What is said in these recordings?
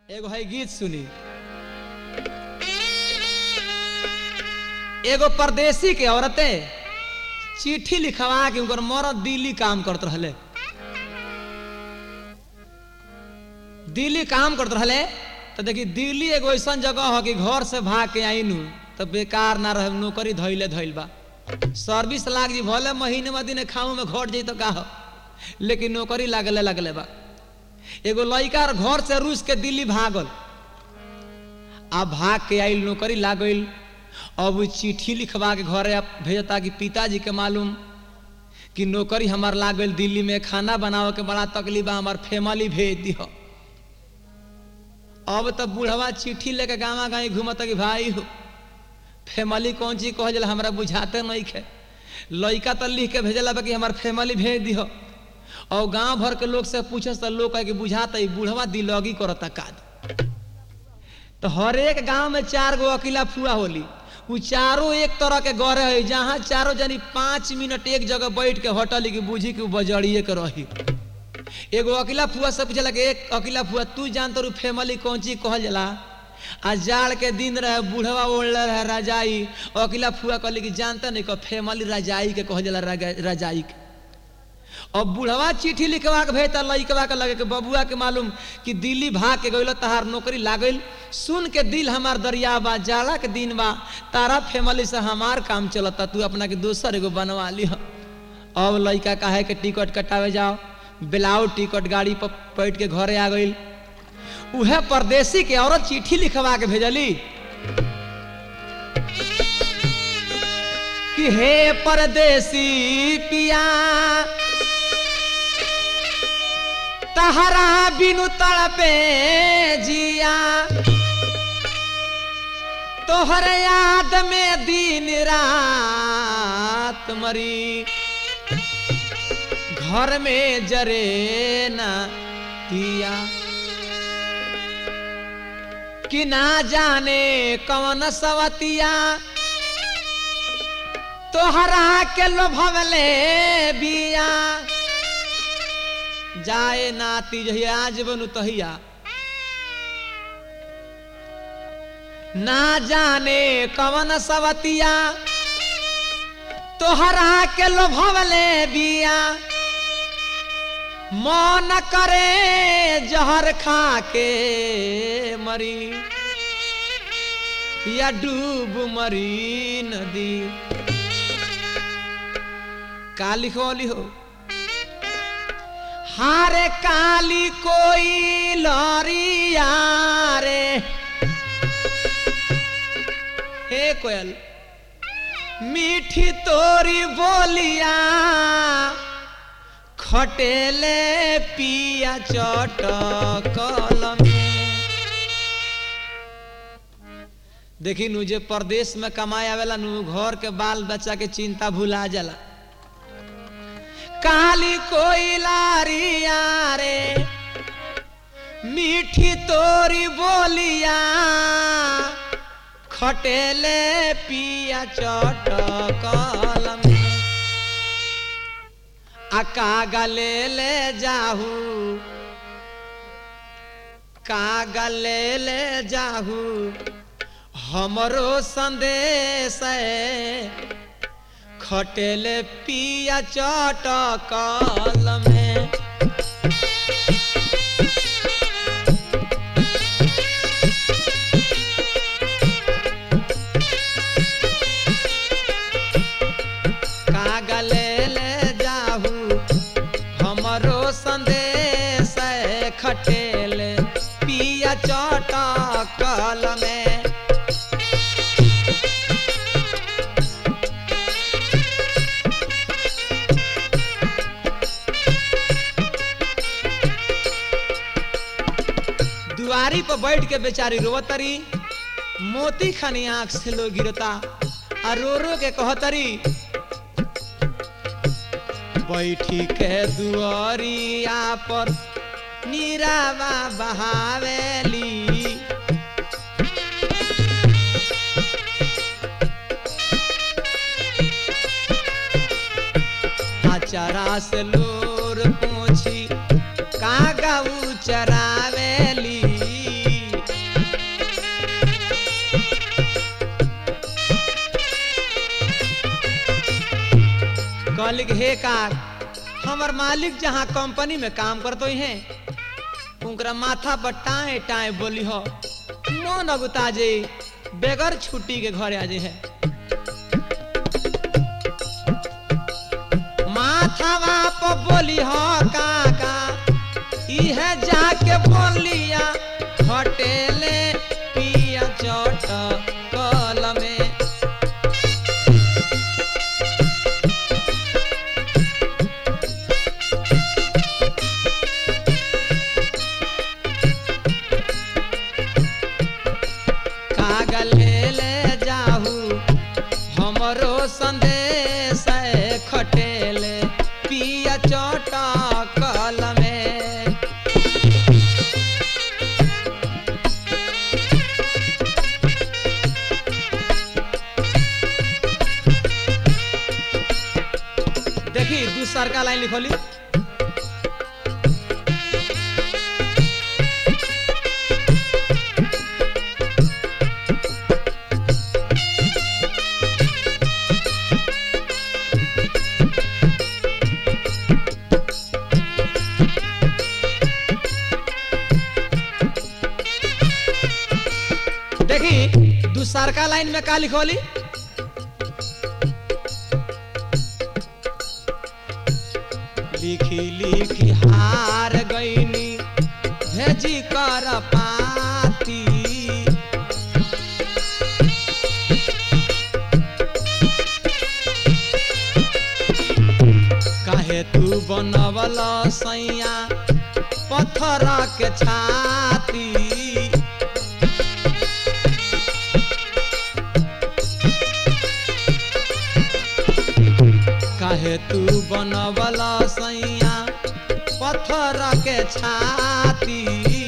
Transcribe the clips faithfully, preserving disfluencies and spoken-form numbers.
एगो है गीत सुनी। एगो परदेसी के औरतें चिट्ठी लिखवा के उनकर मरद दिल्ली काम करते रहले दिल्ली काम करते रहले तो देखी दिल्ली एगो ऐसा जगह हो कि घर से भाग के आईनू तो बेकार ना रहे, नौकरी धैले धैल बा, सर्विस लाग जी भले महीने में दिन खाऊ में घट जाई तो का हो, लेकिन नौकरी लगले लगले बा। एगो लड़का घर से रूस के दिल्ली भागल, आ भाग के आइल नौकरी लागल। अब वो चिट्ठी लिखवा के घरे भेजता कि पिताजी के मालूम कि नौकरी हमार लागल दिल्ली में, खाना बनावे के बड़ा तकलीफ बा, हमार फैमिली भेज दियो। अब तो बूढ़वा चिट्ठी लेके गाँव गाँव घूमता कि भाई हो फैमिली कौन चीज कह जला हमरा बुझाते नहीं खे। लड़का तो लिख के भेजला कि हमार फैमिली भेज दियो, और गांव भर के लोग से पूछे तो लोग कहे कि बुझाता बूढ़वा दिलगी करता काद। तो हर एक गांव में चार गो अकेला फुआ होली, वो चारों एक तरह के गौरे है, जहाँ चारों जनी पांच मिनट एक जगह बैठ के होटल की बुझी कि बजड़िए के रही। एगो अकेला फुआ से पूछला कि एक अकेला फुआ तू जानता रू फैमिली कौन चीज कहल जला। आ जाड़ के दिन रहे, बूढ़वा ओढ़ रहे रजाई, अकेला फुआ कहली कि जानता नहीं, फैमिली रजाई के कहल जला, रजाई के। और बूढ़वा चिट्ठी लिखवा के भेजता लड़कवा के लगे कि बबुआ के मालूम कि दिल्ली भाग के गइल, तहार नौकरी लागल, सुन के दिल हमार दरिया बा, जाड़ा के दिन बा, तारा फैमिली से हमार काम चलता, तू अपना के दोसर एगो बनवा लिह। अब लड़का काहे के टिकट कटावे जाओ, बेलाउ टिकट गाड़ी पर बैठ के घरे आ गइल। उहे परदेसी के औरत चिट्ठी लिखवा के भेजली कि हे परदेसी पिया, तहरा बिनु तड़पे जिया, तोहर याद में दिन रात मरी, घर में जरे ना दिया, कि ना जाने कौन सवतिया तोहरा के लोभवले बिया, जाए नाती जहिया आज बनू तहिया, ना जाने कौन सवतिया तोहरा के लोभवले बिया, मन करे जहर खा के मरी, या डूब मरी नदी। का लिखो लिहो, हारे काली कोई लरिया रे, हे कोयल मीठी तोरी बोलिया, खटेले पिया चटकल में। देखी नु जे परदेश में कमाए आवेला नु घर के बाल बच्चा के चिंता भुला जाला। काली कोई लारिया रे, मीठी तोरी बोलिया, खटेले पिया चटकल में। आ कागले ले जाहू, कागले ले जाहू हमरो संदेश, खटेले पिया चटकल में। कागले ले जाहू हमरो संदेश, खटेले पिया चटकल में। दुआरी पर बैठ के बेचारी रोवतरी, मोती खानी आंख से लो गिरता, आ रो रो के कहतरी, बैठी के दुआरिया पर नीरावा बहावेली, चरा से लोर पूछी कागा चरावेली, कहली कि हे का हमार मालिक जहाँ कंपनी में काम करते हैं उनका माथा पर टाए टाए बोली हो मन अगुता जे बेगर छुट्टी के घर आ जे है माथावा पर बोली हो काका इह जाके बोलिया होटेले पिया चोट कल में कागले ले जाहू हमरो संदेश खटेले पिया चोट कल में देखी दूसर का लाइन लिखोली देखी दूसर का लाइन में का लिखोली लिखी लिखी हार गईनी भेजी कर पाती काहे तू बनवल सैया पत्थर के छाती काहे तू बनवल सैया पत्थर के छाती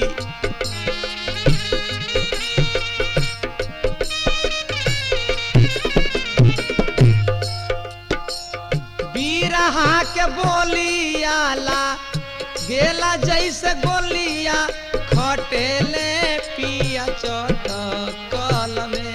बीरहा के बोलियाला गेला जैसे गोलिया खटेले पिया चोट कल में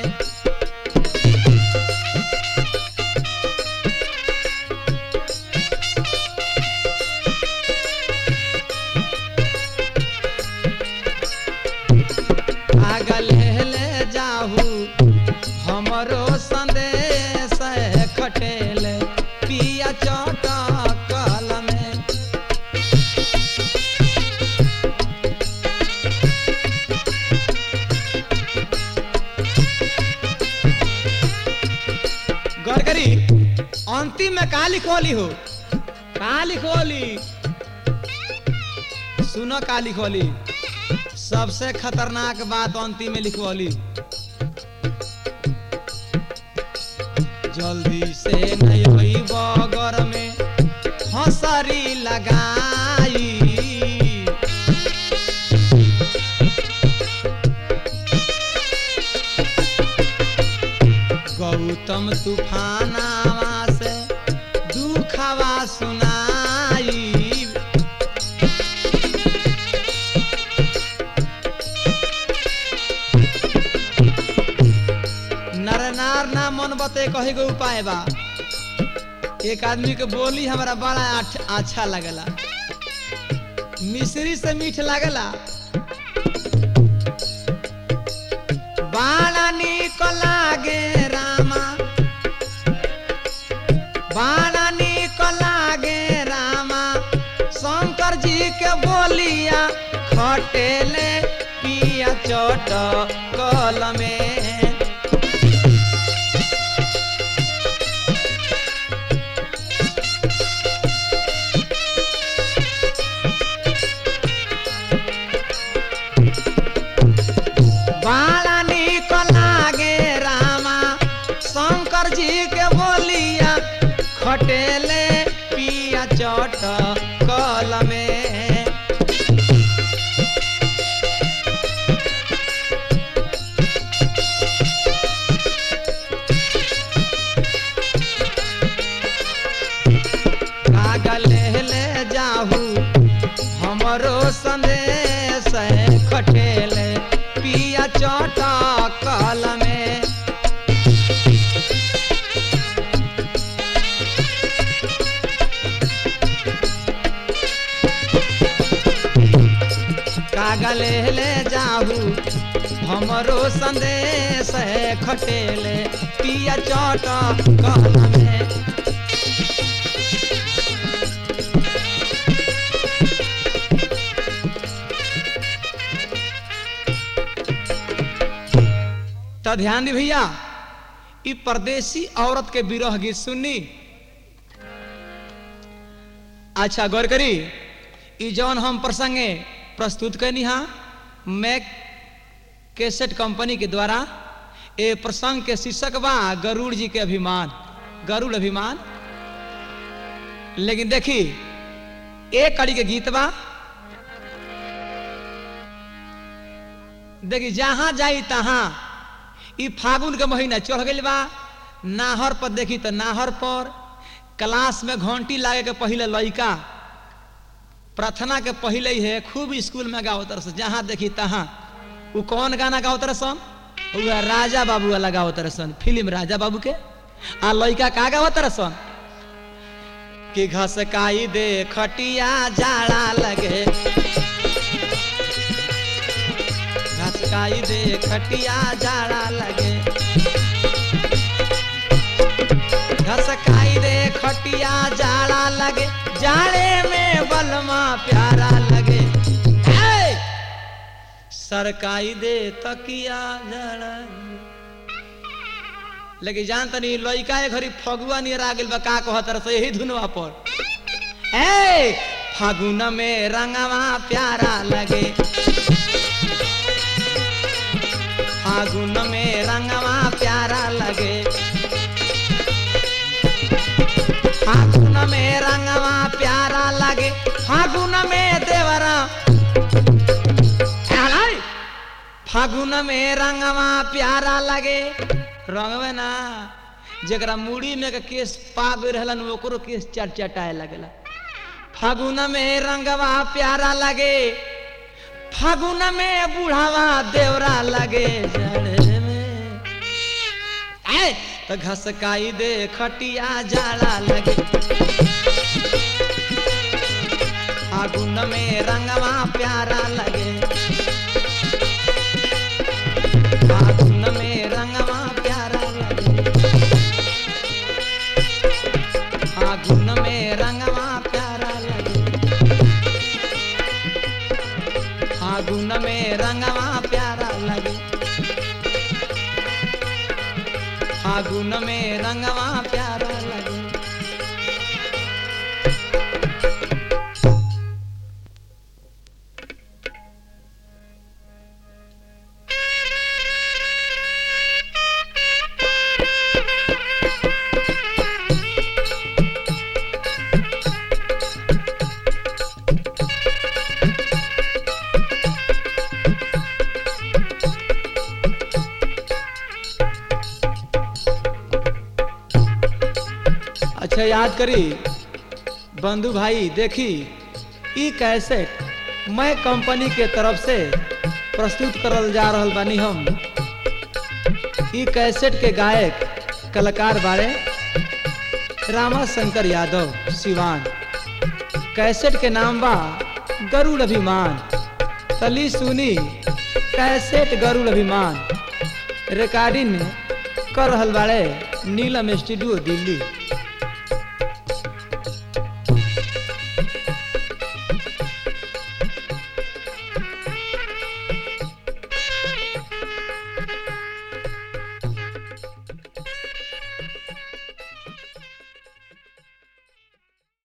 ले जाहू हमरो संदेश खटेले पिया चोट कल में गरगरी अंतिम में का लिखोली हो का लिखोली सुनो का लिखोली सबसे खतरनाक बात अंतिम में लिखवाली जल्दी से नहीं होई बगर में हंसरी लगाई गौतम तूफानावा से दुखवा सुनाई नरनार ना मन बते कहे गो उपाय बा एक आदमी के बोली हमारा बड़ा अच्छा लगला मिश्री से मीठ लगला बड़ा निक लागे रामा बड़ा निक लागे रामा शंकर जी के बोलिया खटेले पिया चोट कल में बड़ा निक लागे रामा शंकर जी के बोलिया खटेले पिया चोट कल में कागल ले जाहू हमरो संदेश खटेले पिया चोट कल में जाहू हमरो संदेश खटेले पिया चट कहना में तो ध्यान दी भैया ई परदेसी औरत के विरह गीत सुननी। अच्छा गौर करी ई जौन हम प्रसंगे प्रस्तुत करनी हा मैं कैसेट कंपनी के द्वारा ए प्रसंग के शीर्षक बा गरुड़ जी के अभिमान, गरुड़ अभिमान। लेकिन देखी एक कड़ी के गीत बा, देखी जहां जाई तहां ई फागुन के महीना चढ़ गई बा, नाहर पर देखी तो नाहर पर क्लास में घंटी लागे के पहले लड़का प्रार्थना के पहले ही है खूब स्कूल में गाओ तरह से, जहां देखी तहां वो कौन गाना गाओ तरह सन, वो राजा बाबू वाला गाओ तरह सन, फिल्म राजा बाबू के। आ लड़का का गाओ तरह सन कि घसकाई दे खटिया जाड़ा लगे, घसकाई दे खटिया जाड़ा लगे, घसकाई दे खटिया जाड़ा लगे, जाड़े में बलमा प्यारा लगे, सरकाई दे तकिया जाड़ा। लेकिन जानता नहीं लड़का एक घड़ी फगुआ नहीं आ गइल बा, का कहत रह यही धुनवा पर ए फागुन में रंगवा प्यारा लगे, फागुन में रंगवा प्यारा लगे, फागुन में रंगवा प्यारा लगे, फागुन में देवरा, फागुन में रंगवा प्यारा लगे, रंगवे ना जरा मुड़ी में के केस पाग रहलन ओकरो केस चटचटाए लगेला। फागुन में रंगवा प्यारा लगे, फागुन में बुढ़ावा देवरा लगे, जड़े में आए तो घसकाई दे खटिया जाड़ा लगे, फागुन में रंगवा प्यारा लगे, फागुन में रंगवा प्यारा लगे, फागुन में रंगवा प्यारा लगे, फागुन में रंगवा प्यारा लगे, फागुन में रंगवा प्यारा लगे। अच्छा याद करी बंधु भाई, देखी ई कैसेट मैं कंपनी के तरफ से प्रस्तुत करल जा रहल बानी। हम ई कैसेट के गायक कलाकार बारे रामा शंकर यादव सिवान। कैसेट के नाम बा गरुड़ अभिमान। तली सुनी कैसेट गरुड़ अभिमान। रिकॉर्डिंग कर रहल बाड़े नीलम स्टूडियो दिल्ली।